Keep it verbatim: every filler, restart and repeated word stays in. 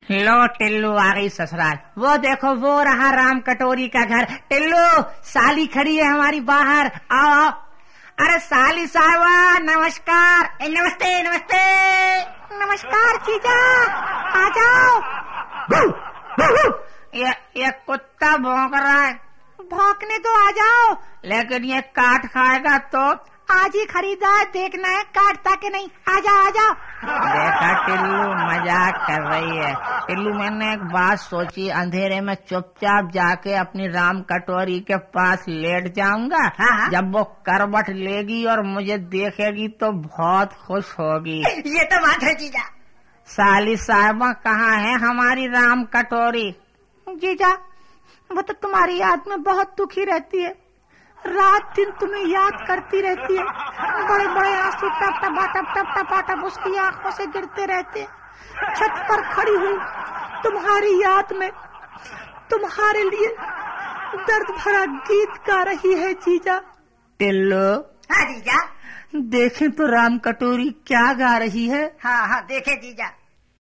लो टिल्लू आ गई ससुराल। वो देखो वो रहा राम कटोरी का घर। टिल्लू साली खड़ी है हमारी बाहर, आओ आओ। अरे साली साहबा नमस्कार। ए, नमस्ते नमस्ते। नमस्कार जीजा, आ जाओ। ये ये कुत्ता भौंक रहा है। भौंकने तो आ जाओ, लेकिन ये काट खाएगा तो। आज ही खरीदा है, देखना है काटता के नहीं। आजा आजा। देखा टिल्लू मजाक कर रही है। टिल्लू मैंने एक बात सोची, अंधेरे में चुपचाप जाके अपनी राम कटोरी के पास लेट जाऊंगा। हाँ? जब वो करवट लेगी और मुझे देखेगी तो बहुत खुश होगी। ये तो बात है जीजा। साली साहबा कहाँ है हमारी राम कटोरी? जीजा वो तो तुम्हारी याद में बहुत दुखी रहती है, रात दिन तुम्हें याद करती रहती है। बड़े बड़े आंसू टप टप टप टप टप टप उसकी आंखों से गिरते रहते हैं। छत पर खड़ी हुई तुम्हारी याद में तुम्हारे लिए दर्द भरा गीत गा रही है जीजा। टिल्लो। हाँ जीजा। देखें तो राम कटोरी क्या गा रही है। हाँ हाँ देखे जीजा।